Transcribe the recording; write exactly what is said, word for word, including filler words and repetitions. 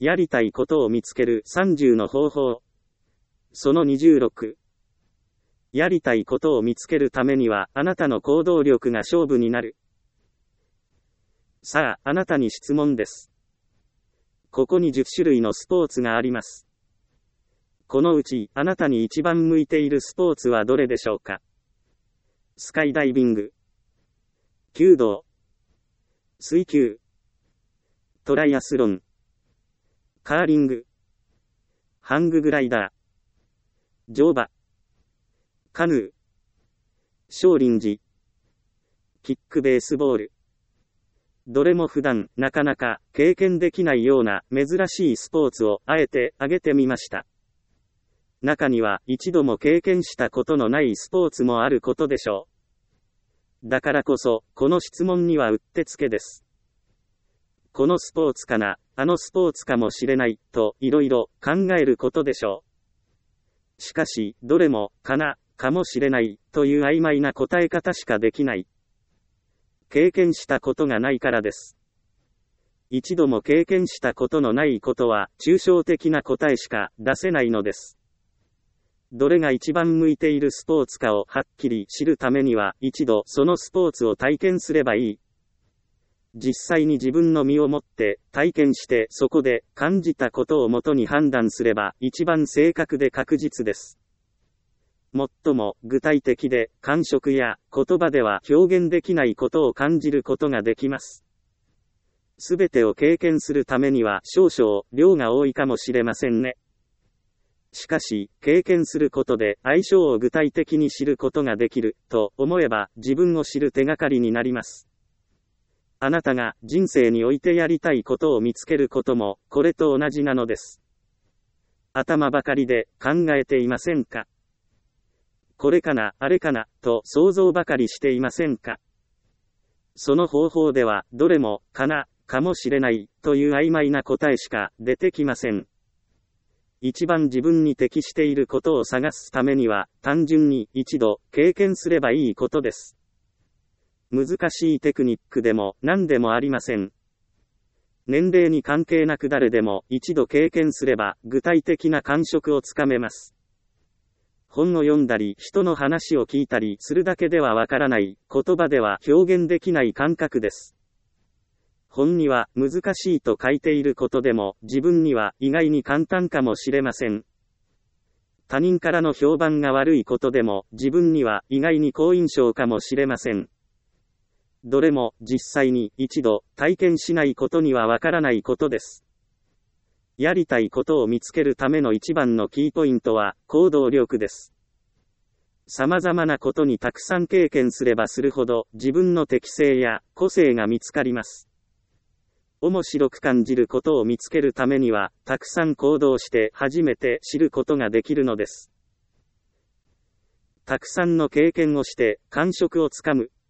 やりたいことを見つけるさんじゅうの方法。そのにじゅうろく。やりたいことを見つけるためには、あなたの行動力が勝負になる。さあ、あなたに質問です。ここにじゅっしゅるいのスポーツがあります。このうち、あなたに一番向いているスポーツはどれでしょうか？スカイダイビング、弓道、水球、トライアスロン、カーリング、ハンググライダー、乗馬、カヌー、少林寺、キックベースボール。どれも普段なかなか経験できないような珍しいスポーツをあえて挙げてみました。中には一度も経験したことのないスポーツもあることでしょう。だからこそ、この質問にはうってつけです。このスポーツかな、あのスポーツかもしれない、といろいろ考えることでしょう。しかし、どれも、かな、かもしれない、という曖昧な答え方しかできない。経験したことがないからです。一度も経験したことのないことは、抽象的な答えしか出せないのです。どれが一番向いているスポーツかをはっきり知るためには、一度そのスポーツを体験すればいい。実際に自分の身をもって体験してそこで感じたことをもとに判断すれば一番正確で確実です。最も具体的で感触や言葉では表現できないことを感じることができます。すべてを経験するためには少々量が多いかもしれませんね。しかし、経験することで相性を具体的に知ることができると思えば自分を知る手がかりになります。あなたが人生においてやりたいことを見つけることもこれと同じなのです。頭ばかりで考えていませんか？これかな、あれかな、と想像ばかりしていませんか？その方法では、どれも、かな、かもしれない、という曖昧な答えしか出てきません。一番自分に適していることを探すためには、単純に一度経験すればいいことです。難しいテクニックでも何でもありません。年齢に関係なく誰でも一度経験すれば具体的な感触をつかめます。本を読んだり人の話を聞いたりするだけではわからない、言葉では表現できない感覚です。本には難しいと書いていることでも自分には意外に簡単かもしれません。他人からの評判が悪いことでも自分には意外に好印象かもしれません。どれも実際に一度体験しないことにはわからないことです。やりたいことを見つけるための一番のキーポイントは行動力です。様々なことにたくさん経験すればするほど自分の適性や個性が見つかります。面白く感じることを見つけるためにはたくさん行動して初めて知ることができるのです。たくさんの経験をして感触をつかむ。